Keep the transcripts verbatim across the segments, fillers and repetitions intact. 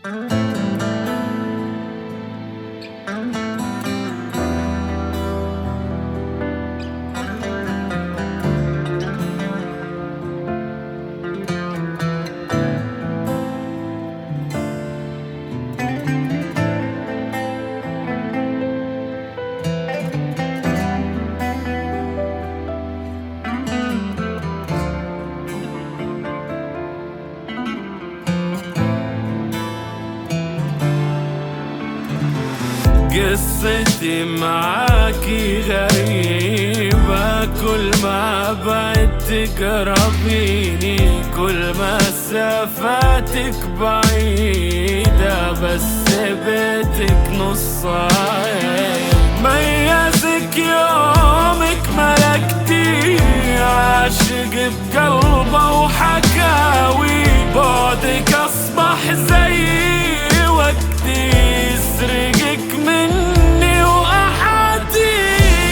قصتي معاكي غريبة، كل ما بعد تقربيني كل ما مسافاتك بعيدة، بس بيتك نص عين ميزك يومك ملكتي، عاشق بقلبه وحكاوي، بعدك أصبح زي وقتي يسرقك مني وأحدي.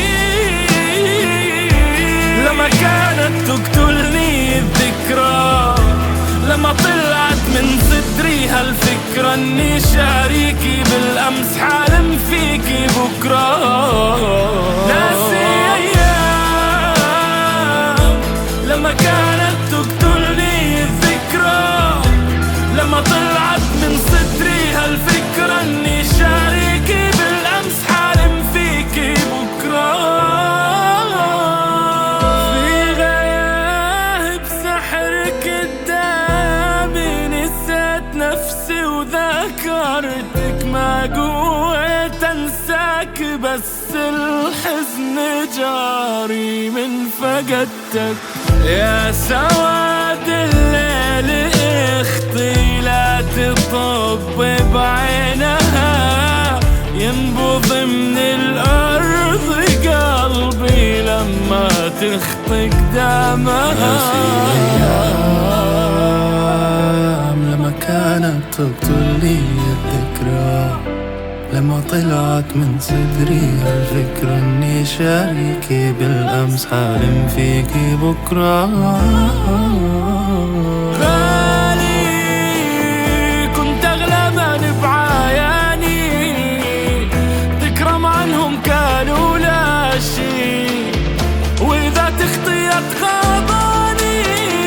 لما كانت تقتلني الذكرى، لما طلعت من صدري هالفكرة اني شاريكي بالأمس حالم فيكي بكرة، ناسي أيام لما كانت تقتلني الذكرى، لما طلعت من صدري هالفكرة اني شاريكي بالأمس حالم فيكي بكرة. في غياب سحرك قدامي نسيت نفسي وذاكرتك، ما قويت انساك بس الحزن جاري من فقدتك. يا سواد الليل اختي لا تطب بعينها، ينبض من الأرض قلبي لما تخطي قدامها. لما كانت تقتلني الذكرى، لما طلعت من صدري هالفكرة اني شاريكي بالأمس حالم فيكي بكرة. غالي كنت أغلى من بعياني، تكرم عنهم كانوا لا شي، وإذا تخطي أتغاضاني.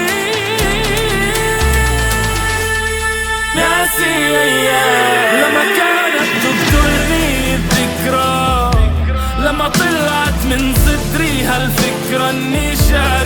ناسي أيام لما كانت تقتلني الذكرى، لما طلعت من صدري هالفكرة اني شاري